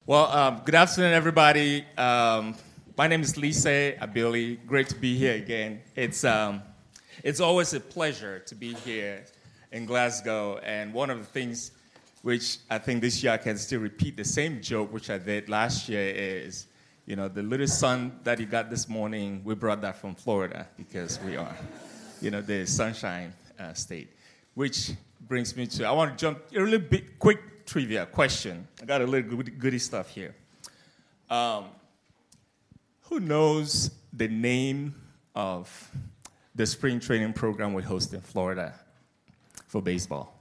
Good afternoon, everybody. My name is Lise Abili. Great to be here again. It's always a pleasure to be here in Glasgow. And one of the things which I think this year I can still repeat the same joke which I did last year is, the little sun that you got this morning, we brought that from Florida because we are, the sunshine state. Which brings me to, I want to jump a little bit quick trivia question. I got a little goody stuff here. Who knows the name of the spring training program we host in Florida for baseball?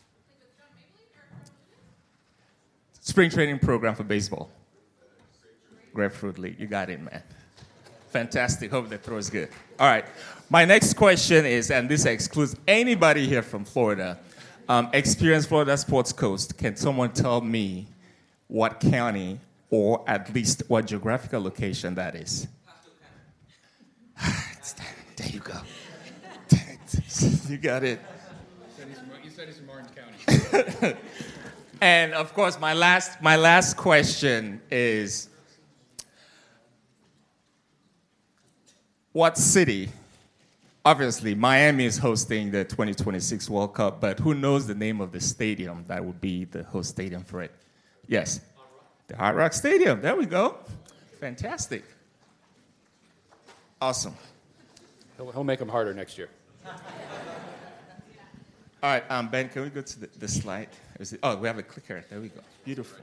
Spring training program for baseball. Grapefruit League. You got it, man. Fantastic. Hope the throw is good. All right. My next question is, and this excludes anybody here from Florida, experience Florida Sports Coast. Can someone tell me what county or at least what geographical location that is? There you go. You got it. You said it's in Martin County. And of course, my last question is, what city? Obviously, Miami is hosting the 2026 World Cup, but who knows the name of the stadium that would be the host stadium for it? Yes. The Hard Rock Stadium. There we go. Fantastic. Awesome. He'll make them harder next year. All right, Ben, can we go to the slide? Oh, we have a clicker. There we go. Beautiful.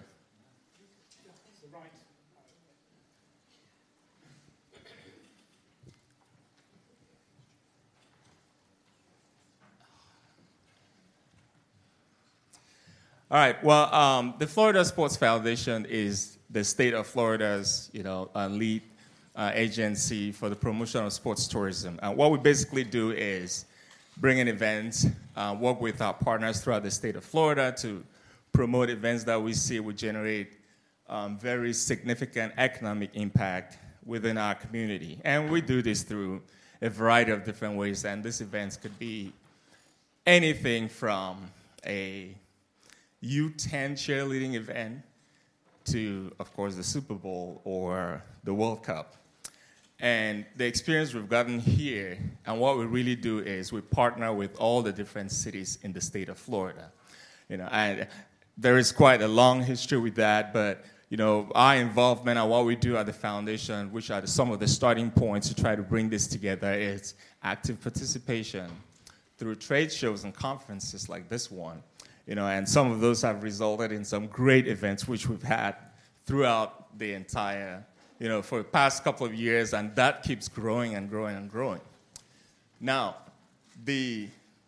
All right. Well, the Florida Sports Foundation is the state of Florida's, lead agency for the promotion of sports tourism. And what we basically do is bring in events, work with our partners throughout the state of Florida to promote events that we see will generate very significant economic impact within our community. And we do this through a variety of different ways. And these events could be anything from a U10 cheerleading event to, of course, the Super Bowl or the World Cup. And the experience we've gotten here, and what we really do is we partner with all the different cities in the state of Florida. And there is quite a long history with that, but our involvement and what we do at the foundation, which are some of the starting points to try to bring this together, is active participation through trade shows and conferences like this one. And some of those have resulted in some great events which we've had throughout the entire, for the past couple of years, and that keeps growing and growing and growing. Now, the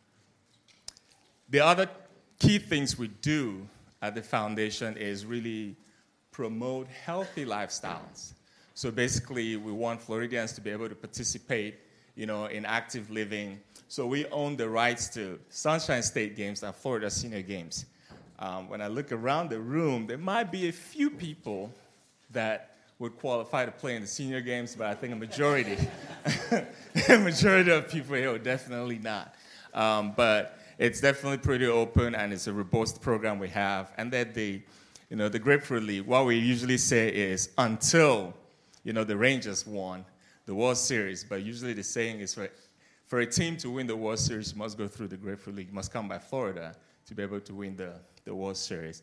other key things we do at the foundation is really promote healthy lifestyles. So basically, we want Floridians to be able to participate, in active living. So we own the rights to Sunshine State Games and Florida Senior Games. When I look around the room, there might be a few people that would qualify to play in the Senior Games, but I think a majority of people here would definitely not. But it's definitely pretty open, and it's a robust program we have. And then the Grapefruit League, what we usually say is until, the Rangers won the World Series, but usually the saying is for a team to win the World Series, you must go through the Grapefruit League. You must come by Florida to be able to win the World Series.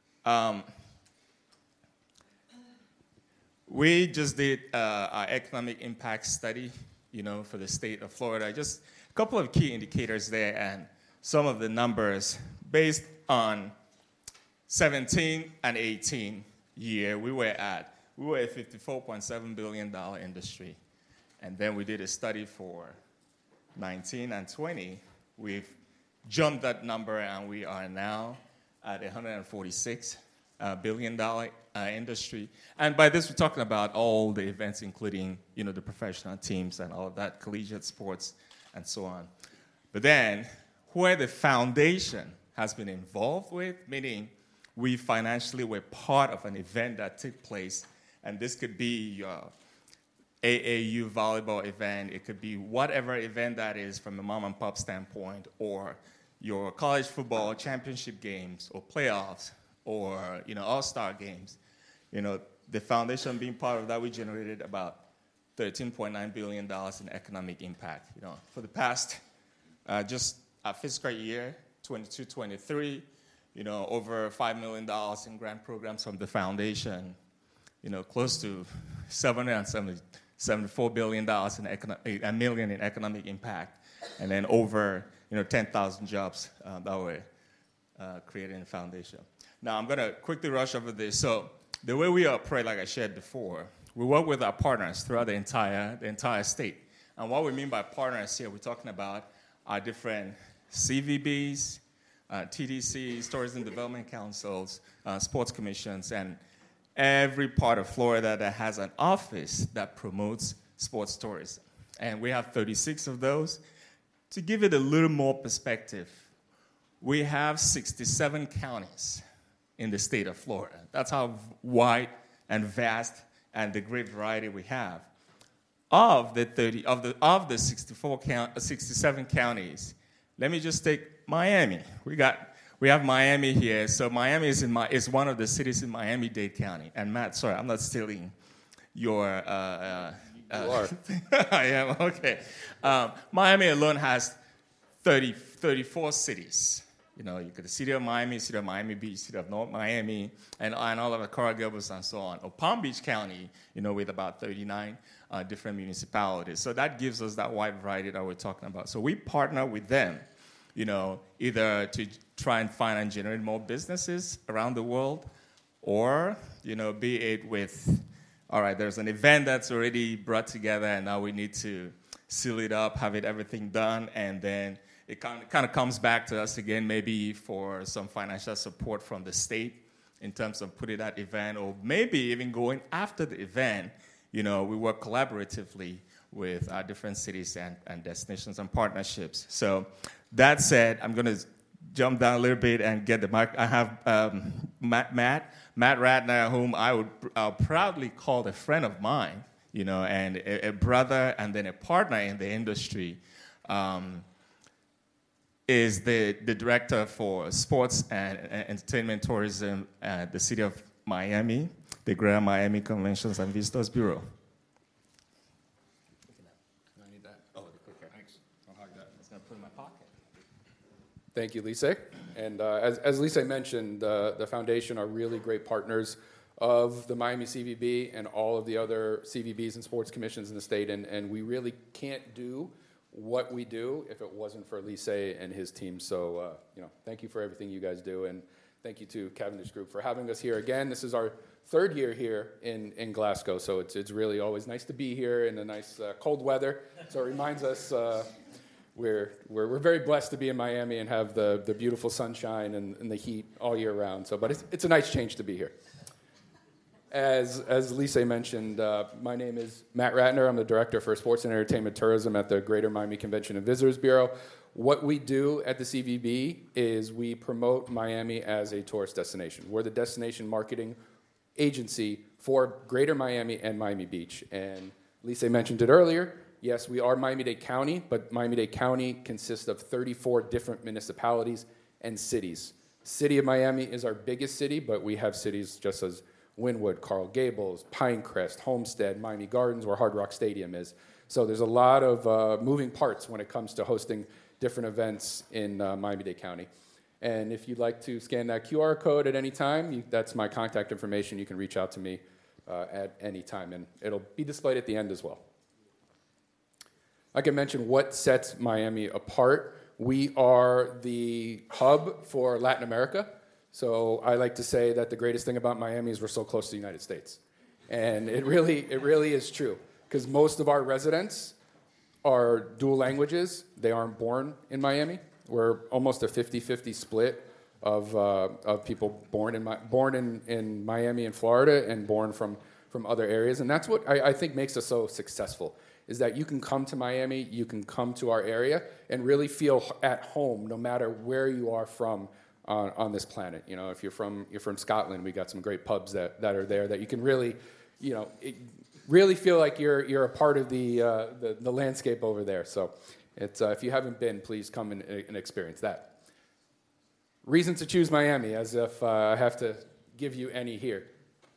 We just did our economic impact study, for the state of Florida. Just a couple of key indicators there, and some of the numbers based on 17 and 18 year. We were a $54.7 billion industry. And then we did a study for 19 and 20. We've jumped that number, and we are now at $146 billion industry. And by this, we're talking about all the events, including, the professional teams and all of that, collegiate sports, and so on. But then, where the foundation has been involved with, meaning we financially were part of an event that took place, and this could be your AAU volleyball event, it could be whatever event that is from a mom and pop standpoint, or your college football championship games or playoffs or all-star games. The foundation being part of that, we generated about $13.9 billion in economic impact. For the past, just our fiscal year, 22-23, over $5 million in grant programs from the foundation, close to $774 billion in economic impact, and then over 10,000 jobs that were created in the foundation. Now I'm going to quickly rush over this. So the way we operate, like I shared before, we work with our partners throughout the entire state. And what we mean by partners here, we're talking about our different CVBs, TDCs, tourism development councils, sports commissions, and every part of Florida that has an office that promotes sports tourism. And we have 36 of those. To give it a little more perspective, we have 67 counties in the state of Florida. That's how wide and vast and the great variety we have. Of the 67 counties, let me just take Miami. We have Miami here. So Miami is one of the cities in Miami-Dade County. And Matt, sorry, I'm not stealing your. You are. I am, okay. Miami alone has 34 cities. You got the city of Miami Beach, city of North Miami, and all of the Coral Gables and so on. Or Palm Beach County, with about 39 different municipalities. So that gives us that wide variety that we're talking about. So we partner with them, either to try and find and generate more businesses around the world, or, be it with, all right, there's an event that's already brought together, and now we need to seal it up, have everything done, and then it kind of comes back to us again, maybe for some financial support from the state in terms of putting that event, or maybe even going after the event. We work collaboratively with our different cities and destinations and partnerships. So that said, I'm going to jump down a little bit and get the mic. I have Matt Ratner, whom I'll proudly call a friend of mine, and a brother and then a partner in the industry. Is the director for sports and entertainment tourism at the city of Miami, the Greater Miami Conventions and Visitors Bureau. I need that. Oh, okay. Thanks. I'll hug that. It's going to put in my pocket. Thank you, Lisa. And as Lisa mentioned, the foundation are really great partners of the Miami CVB and all of the other CVBs and sports commissions in the state. And we really can't do what we do if it wasn't for Lisa and his team. So, thank you for everything you guys do. And thank you to Cavendish Group for having us here again. This is our third year here in Glasgow. So it's really always nice to be here in the nice cold weather. So it reminds us we're very blessed to be in Miami and have the beautiful sunshine and the heat all year round. So, but it's a nice change to be here. As Lisa mentioned, my name is Matt Ratner. I'm the Director for Sports and Entertainment Tourism at the Greater Miami Convention and Visitors Bureau. What we do at the CVB is we promote Miami as a tourist destination. We're the destination marketing agency for Greater Miami and Miami Beach. And Lisa mentioned it earlier. Yes, we are Miami-Dade County, but Miami-Dade County consists of 34 different municipalities and cities. City of Miami is our biggest city, but we have cities just as Wynwood, Coral Gables, Pinecrest, Homestead, Miami Gardens, where Hard Rock Stadium is. So there's a lot of moving parts when it comes to hosting different events in Miami-Dade County. And if you'd like to scan that QR code at any time, that's my contact information. You can reach out to me at any time, and it'll be displayed at the end as well. I can mention what sets Miami apart. We are the hub for Latin America. So I like to say that the greatest thing about Miami is we're so close to the United States. And it really is true, because most of our residents are dual languages. They aren't born in Miami. We're almost a 50-50 split of people born in Miami and Florida and born from other areas. And that's what I think makes us so successful, is that you can come to Miami, you can come to our area and really feel at home no matter where you are from on this planet. If you're from Scotland, we got some great pubs that are there that you can really, really feel like you're a part of the landscape over there. So it's if you haven't been, please come and experience that. Reasons to choose Miami, as if I have to give you any here.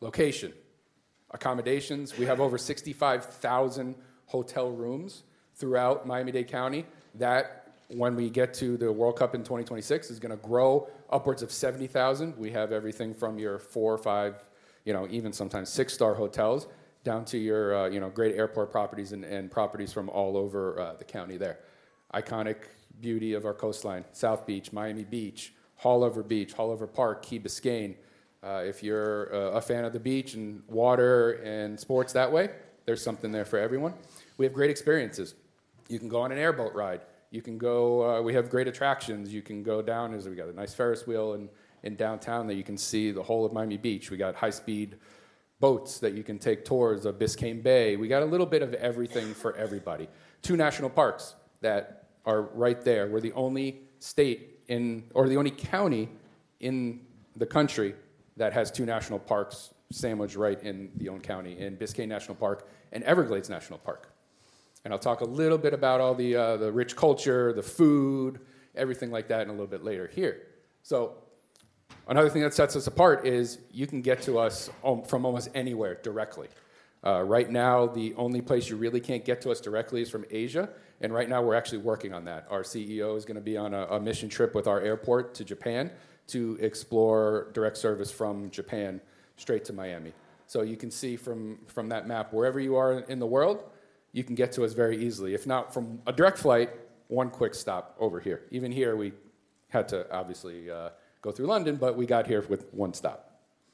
Location, accommodations. We have over 65,000 hotel rooms throughout Miami-Dade County. That, when we get to the World Cup in 2026, is going to grow upwards of 70,000. We have everything from your 4 or 5, even sometimes 6-star hotels, down to your, great airport properties and properties from all over the county there. Iconic beauty of our coastline: South Beach, Miami Beach, Haulover Beach, Haulover Park, Key Biscayne. If you're a fan of the beach and water and sports that way, there's something there for everyone. We have great experiences. You can go on an airboat ride. You can go, we have great attractions. You can go down, we got a nice Ferris wheel in downtown that you can see the whole of Miami Beach. We got high-speed boats that you can take tours of Biscayne Bay. We got a little bit of everything for everybody. 2 national parks that are right there. We're the only state or the only county in the country that has 2 national parks sandwiched right in the own county, in Biscayne National Park and Everglades National Park. And I'll talk a little bit about all the rich culture, the food, everything like that in a little bit later here. So another thing that sets us apart is you can get to us from almost anywhere directly. Right now, the only place you really can't get to us directly is from Asia, and right now we're actually working on that. Our CEO is going to be on a mission trip with our airport to Japan to explore direct service from Japan straight to Miami. So you can see from that map, wherever you are in the world, you can get to us very easily. If not from a direct flight, one quick stop over here. Even here, we had to obviously go through London, but we got here with one stop.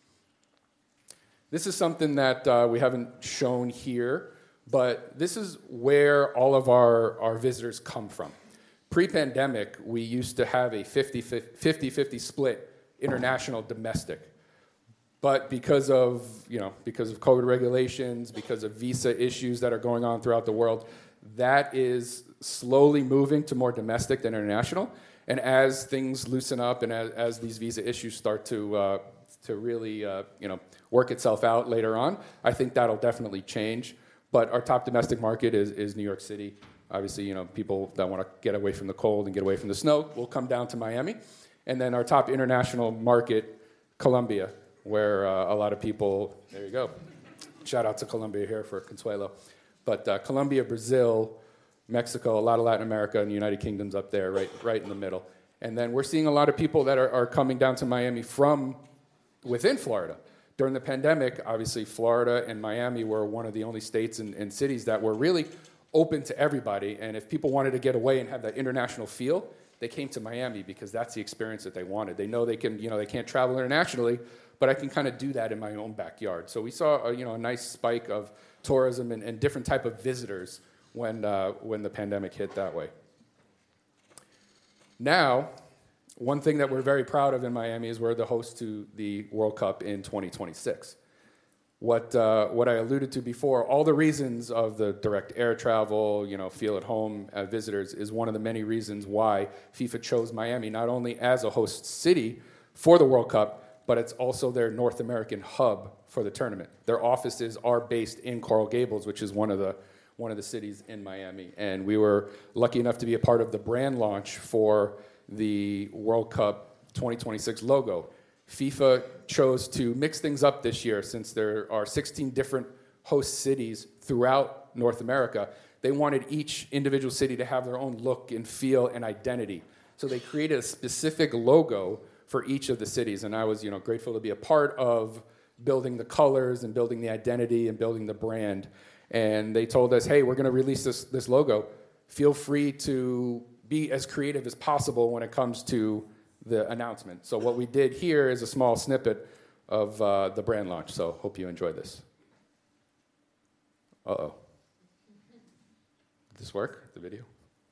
This is something that we haven't shown here, but this is where all of our visitors come from. Pre-pandemic, we used to have a 50-50 split, international, domestic. But because of COVID regulations, because of visa issues that are going on throughout the world, that is slowly moving to more domestic than international. And as things loosen up and as these visa issues start to really work itself out later on, I think that'll definitely change. But our top domestic market is New York City. Obviously, people that want to get away from the cold and get away from the snow will come down to Miami. And then our top international market, Colombia, where a lot of people, there you go. Shout out to Colombia here for Consuelo. But Colombia, Brazil, Mexico, a lot of Latin America, and the United Kingdom's up there, right in the middle. And then we're seeing a lot of people that are coming down to Miami from within Florida. During the pandemic, obviously, Florida and Miami were one of the only states and cities that were really open to everybody. And if people wanted to get away and have that international feel, they came to Miami because that's the experience that they wanted. They know they can't travel internationally, but I can kind of do that in my own backyard. So we saw a nice spike of tourism and different type of visitors when the pandemic hit that way. Now, one thing that we're very proud of in Miami is we're the host to the World Cup in 2026. What I alluded to before, all the reasons of the direct air travel, feel at home as visitors is one of the many reasons why FIFA chose Miami, not only as a host city for the World Cup, but it's also their North American hub for the tournament. Their offices are based in Coral Gables, which is one of the cities in Miami. And we were lucky enough to be a part of the brand launch for the World Cup 2026 logo. FIFA chose to mix things up this year since there are 16 different host cities throughout North America. They wanted each individual city to have their own look and feel and identity. So they created a specific logo for each of the cities, and I was grateful to be a part of building the colors and building the identity and building the brand. And they told us, hey, we're going to release this logo. Feel free to be as creative as possible when it comes to the announcement. So what we did here is a small snippet of the brand launch. So hope you enjoy this. Uh-oh. Did this work, the video?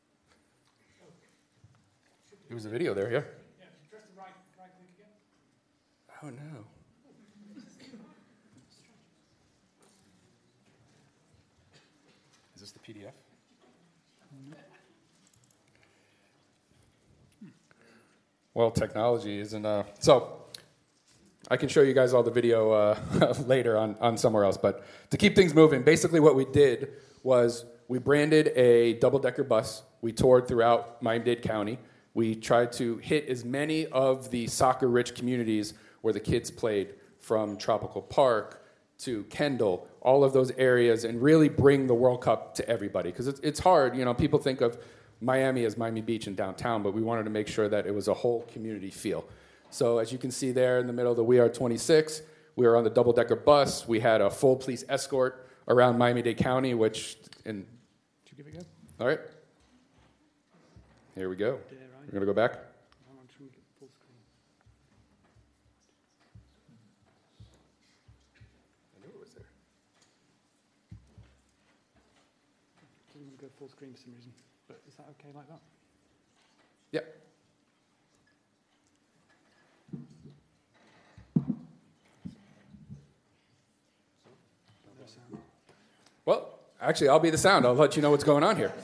There was a video there, yeah? Yeah, press the right click again. Oh, no. Is this the PDF? Well, technology isn't... So, I can show you guys all the video later on somewhere else, but to keep things moving, basically what we did was we branded a double-decker bus. We toured throughout Miami-Dade County. We tried to hit as many of the soccer-rich communities where the kids played from Tropical Park to Kendall, all of those areas, and really bring the World Cup to everybody. Because it's hard, people think of Miami as Miami Beach and downtown, but we wanted to make sure that it was a whole community feel. So as you can see there in the middle of the We Are 26, we were on the double-decker bus. We had a full police escort around Miami-Dade County, did you give it a go? All right. Here we go. We're going to go back. I'm just going to get full screen. I knew it was there. Doesn't want to go full screen for some reason. But is that okay like that? Yep. No sound. Well, actually, I'll be the sound. I'll let you know what's going on here.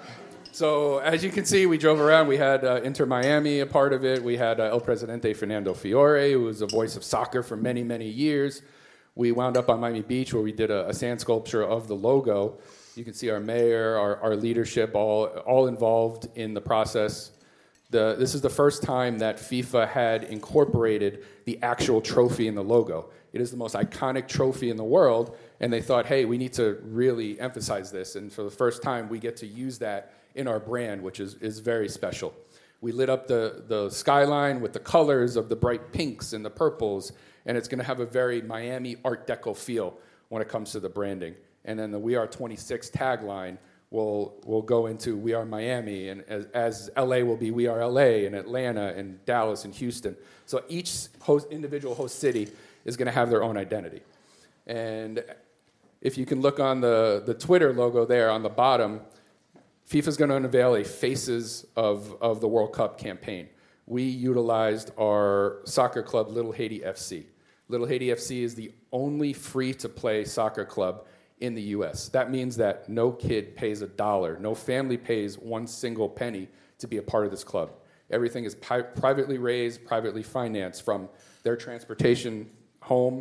So, as you can see, we drove around. We had Inter Miami a part of it. We had El Presidente Fernando Fiore, who was the voice of soccer for many, many years. We wound up on Miami Beach, where we did a sand sculpture of the logo. You can see our mayor, our leadership, all involved in the process. This is the first time that FIFA had incorporated the actual trophy in the logo. It is the most iconic trophy in the world, and they thought, hey, we need to really emphasize this. And for the first time, we get to use that in our brand, which is very special. We lit up the skyline with the colors of the bright pinks and the purples, and it's going to have a very Miami Art Deco feel when it comes to the branding. And then the We Are 26 tagline will go into We Are Miami, and as LA will be We Are LA, and Atlanta, and Dallas, and Houston. So each individual host city is going to have their own identity. And if you can look on the Twitter logo there on the bottom, FIFA's going to unveil a Faces of the World Cup campaign. We utilized our soccer club, Little Haiti FC. Little Haiti FC is the only free-to-play soccer club in the U.S. That means that no kid pays $1, no family pays one single penny to be a part of this club. Everything is privately raised, privately financed, from their transportation home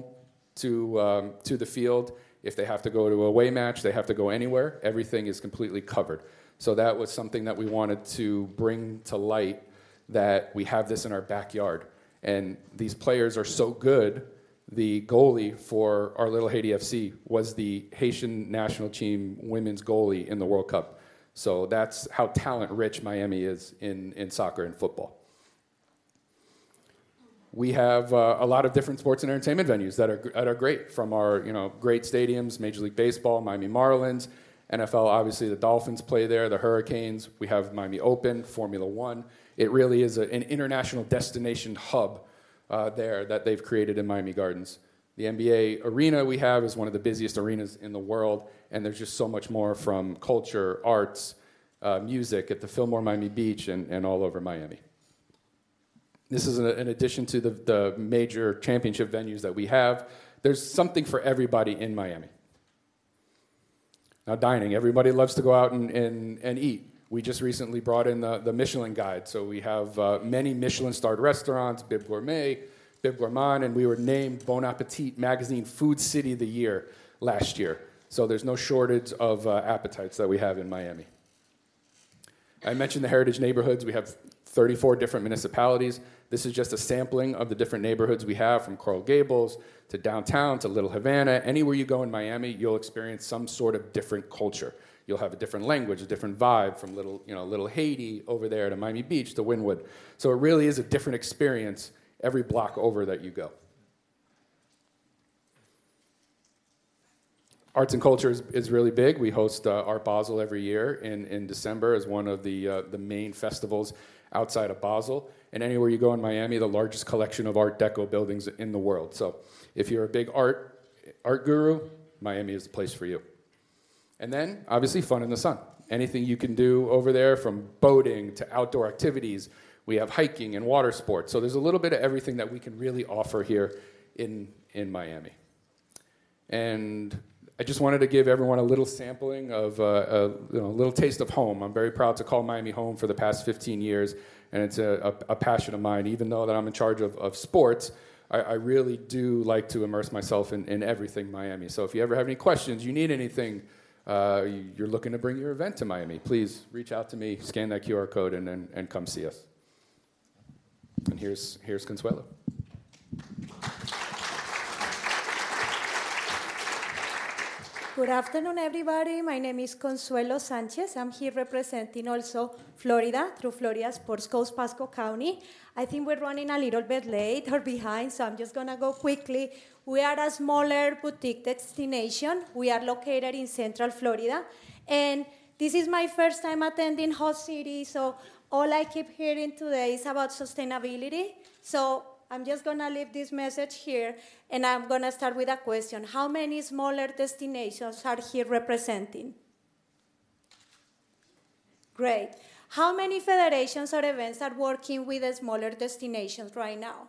to the field. If they have to go to a away match, they have to go anywhere. Everything is completely covered. So that was something that we wanted to bring to light, that we have this in our backyard. And these players are so good. The goalie for our Little Haiti FC was the Haitian national team women's goalie in the World Cup. So that's how talent-rich Miami is in soccer and football. We have a lot of different sports and entertainment venues that are great, from our great stadiums, Major League Baseball, Miami Marlins, NFL, obviously the Dolphins play there, the Hurricanes. We have Miami Open, Formula One. It really is an international destination hub there that they've created in Miami Gardens. The NBA arena we have is one of the busiest arenas in the world, and there's just so much more, from culture, arts, music at the Fillmore Miami Beach and all over Miami. This is in addition to the major championship venues that we have. There's something for everybody in Miami. Now, dining. Everybody loves to go out and eat. We just recently brought in the Michelin Guide. So we have many Michelin-starred restaurants, Bib Gourmet, Bib Gourmand, and we were named Bon Appetit Magazine Food City of the Year last year. So there's no shortage of appetites that we have in Miami. I mentioned the heritage neighborhoods. We have 34 different municipalities. This is just a sampling of the different neighborhoods we have, from Coral Gables to downtown to Little Havana. Anywhere you go in Miami, you'll experience some sort of different culture. You'll have a different language, a different vibe, from Little Haiti over there to Miami Beach to Wynwood. So it really is a different experience every block over that you go. Arts and culture is really big. We host Art Basel every year in December as one of the main festivals outside of Basel. And anywhere you go in Miami, the largest collection of Art Deco buildings in the world. So if you're a big art guru, Miami is the place for you. And then, obviously, fun in the sun. Anything you can do over there, from boating to outdoor activities. We have hiking and water sports. So there's a little bit of everything that we can really offer here in Miami. And I just wanted to give everyone a little sampling of a little taste of home. I'm very proud to call Miami home for the past 15 years, and it's a passion of mine. Even though that I'm in charge of sports, I really do like to immerse myself in everything Miami. So if you ever have any questions, you need anything, you're looking to bring your event to Miami, please reach out to me, scan that QR code, and come see us. And here's Consuelo. Good afternoon, everybody. My name is Consuelo Sanchez. I'm here representing also Florida through Florida Sports Coast, Pasco County. I think we're running a little bit late or behind, so I'm just going to go quickly. We are a smaller boutique destination. We are located in Central Florida. And this is my first time attending Hot City, so all I keep hearing today is about sustainability. So I'm just going to leave this message here, and I'm going to start with a question. How many smaller destinations are here representing? Great. How many federations or events are working with the smaller destinations right now?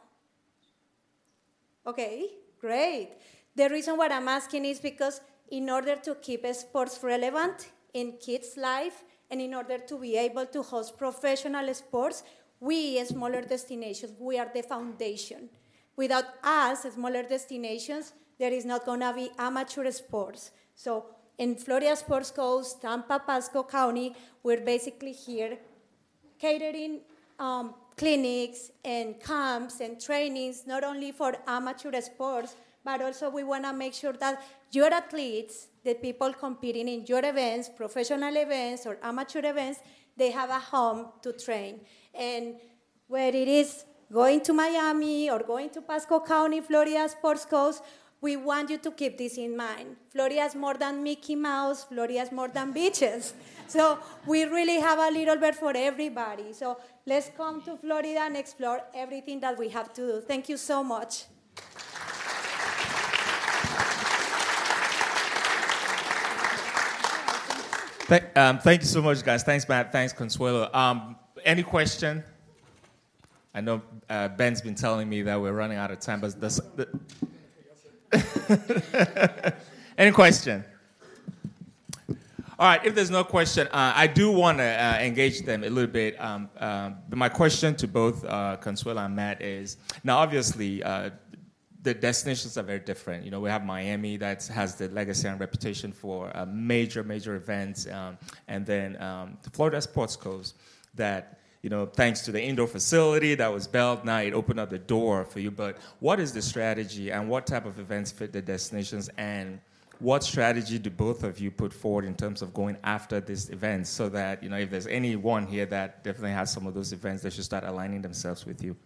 Okay, great. The reason why I'm asking is because in order to keep sports relevant in kids' life and in order to be able to host professional sports, we, smaller destinations, we are the foundation. Without us, smaller destinations, there is not going to be amateur sports. So in Florida Sports Coast, Tampa, Pasco County, we're basically here catering clinics and camps and trainings, not only for amateur sports, but also we want to make sure that your athletes, the people competing in your events, professional events or amateur events, they have a home to train. And whether it is going to Miami or going to Pasco County, Florida Sports Coast, we want you to keep this in mind. Florida is more than Mickey Mouse. Florida is more than beaches. So we really have a little bit for everybody. So let's come to Florida and explore everything that we have to do. Thank you so much. Thank you so much, guys. Thanks, Matt. Thanks, Consuelo. Any question? I know Ben's been telling me that we're running out of time, but any question? All right, if there's no question, I do want to engage them a little bit. But my question to both Consuelo and Matt is, now obviously, the destinations are very different. You know, we have Miami that has the legacy and reputation for major events, and then the Florida Sports Coast that, you know, thanks to the indoor facility that was built, now it opened up the door for you. But what is the strategy and what type of events fit the destinations, and what strategy do both of you put forward in terms of going after these events so that, you know, if there's anyone here that definitely has some of those events, they should start aligning themselves with you?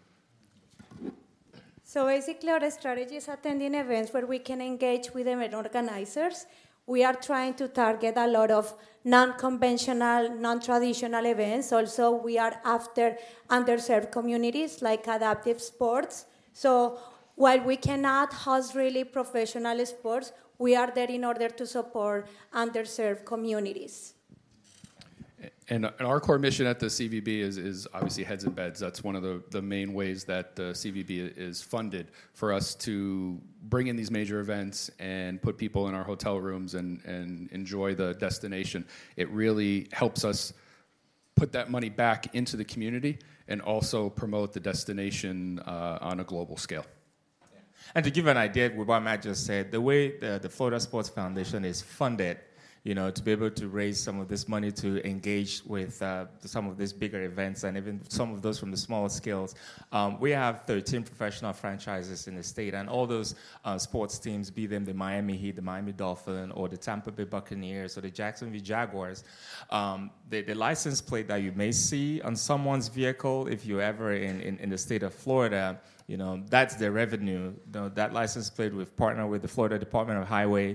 So basically our strategy is attending events where we can engage with event organizers. We are trying to target a lot of non-conventional, non-traditional events. Also, we are after underserved communities like adaptive sports. So while we cannot host really professional sports, we are there in order to support underserved communities. And our core mission at the CVB is obviously heads and beds. That's one of the main ways that the CVB is funded, for us to bring in these major events and put people in our hotel rooms and enjoy the destination. It really helps us put that money back into the community and also promote the destination on a global scale. And to give an idea with what Matt just said, the way the Florida Sports Foundation is funded, you know, to be able to raise some of this money to engage with some of these bigger events and even some of those from the smaller scales. We have 13 professional franchises in the state, and all those sports teams, be them the Miami Heat, the Miami Dolphins, or the Tampa Bay Buccaneers, or the Jacksonville Jaguars, the license plate that you may see on someone's vehicle, if you're ever in the state of Florida, you know, that's their revenue. You know, that license plate, we've partnered with the Florida Department of Highway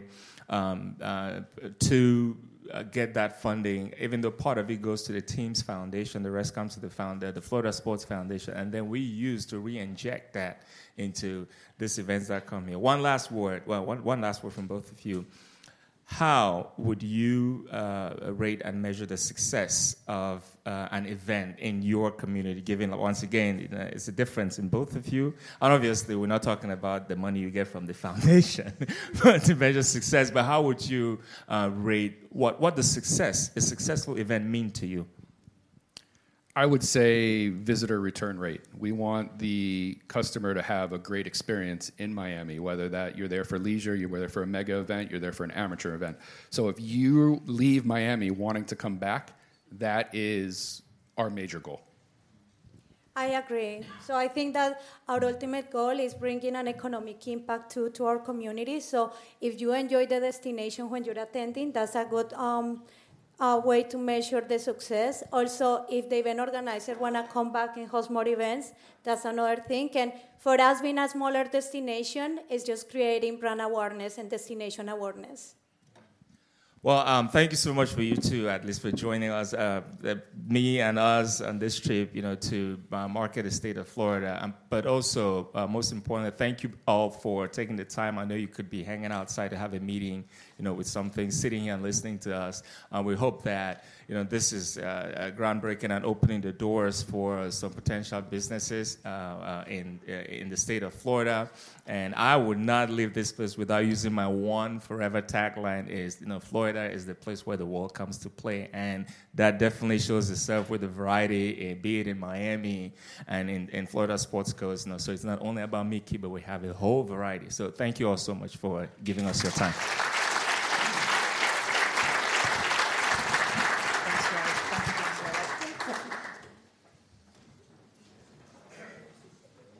to get that funding, even though part of it goes to the team's foundation, the rest comes to the Florida Sports Foundation, and then we use to re-inject that into these events that come here. One last word from both of you. How would you rate and measure the success of an event in your community, given, once again, you know, it's a difference in both of you? And obviously, we're not talking about the money you get from the foundation but to measure success, but how would you rate what a successful event mean to you? I would say visitor return rate. We want the customer to have a great experience in Miami, whether that you're there for leisure, you're there for a mega event, you're there for an amateur event. So if you leave Miami wanting to come back, that is our major goal. I agree. So I think that our ultimate goal is bringing an economic impact to our community. So if you enjoy the destination when you're attending, that's a good way to measure the success. Also, if the event organizer want to come back and host more events, that's another thing. And for us, being a smaller destination, is just creating brand awareness and destination awareness. Well, thank you so much for you two, at least for joining us, me and us on this trip, to market the state of Florida. But also, most importantly, thank you all for taking the time. I know you could be hanging outside to have a meeting, with something, sitting here and listening to us. We hope that, this is groundbreaking and opening the doors for some potential businesses in the state of Florida. And I would not leave this place without using my one forever tagline is, Florida is the place where the world comes to play. And that definitely shows itself with the variety, be it in Miami and in Florida Sports Coast. So it's not only about Mickey, but we have a whole variety. So thank you all so much for giving us your time.